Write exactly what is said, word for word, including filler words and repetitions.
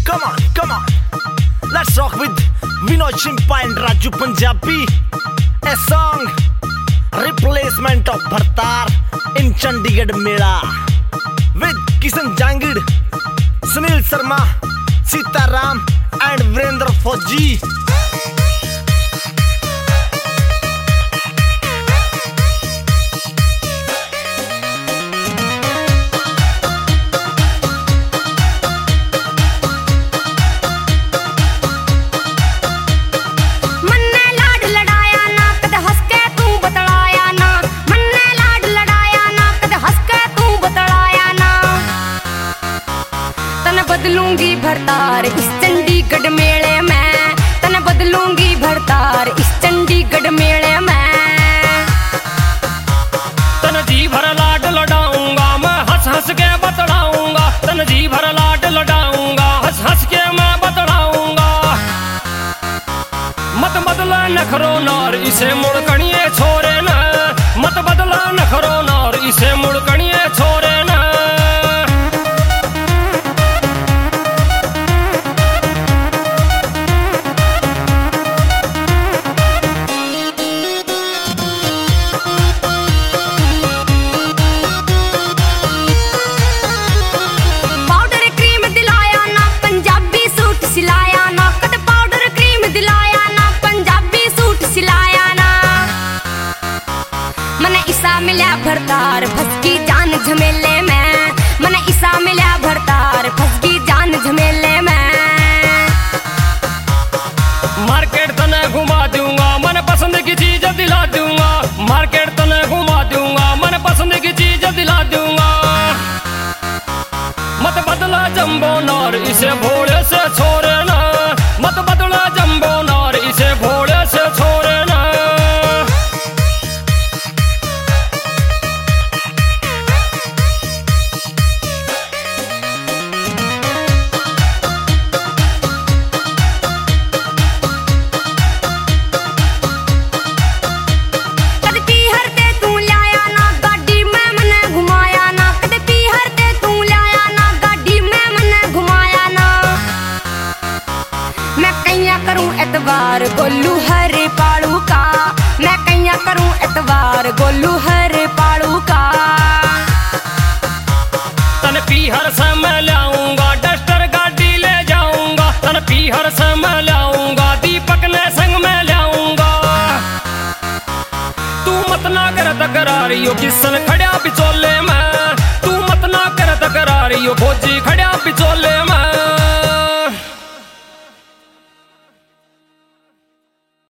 Come on, come on. Let's rock with Vinod Chimpa and Raju Punjabi. A song, replacement of Bhartar in Chandigarh Mela. With Kishan Jangid, Sunil Sharma, Sita Ram and Virendra Fauji. बदलूंगी भरतार इस चंडीगढ़ मेले में, तने बदलूंगी भरतार इस चंडीगढ़ मेले में। तन जी भर लाड लड़ाऊंगा मैं, हंस हंस के बतलाऊंगा। तन जी भर लाड लड़ाऊंगा, हंस हंस के मैं बतलाऊंगा। मत बदला नखरो नार इसे मुड़कणिए छोरे न, मत बदला नखरो नार इसे मुड़कणिए छोरे न। मिला भरतार फसकी जान झमेले में, मने ईसा मिला भरतार फसकी जान झमेले में। मार्केट तने घुमा दूंगा, मन पसंद की चीज दिला दूंगा। मार्केट तने घुमा दूंगा, मन पसंद की चीज दिला दूंगा। मत बदला जंबो नार इसे भोले से छोरे ना, मत बदला जंबो नार इसे भोले से छोरे ना। एतवार गोलू हरे पाड़ू का, मैं कैया करूं एतवार गोलू हरे पाड़ू का। तन पीहर से मैं लाऊंगा, डस्टर गाड़ी ले जाऊंगा। तन पीहर से मैं लाऊंगा, दीपक ने संग में लाऊंगा। तू मत ना कर तकरारियो किसन खड़ा बिचोले में, तू मत ना कर तकरारियो फौजी खड़ा बिचोले।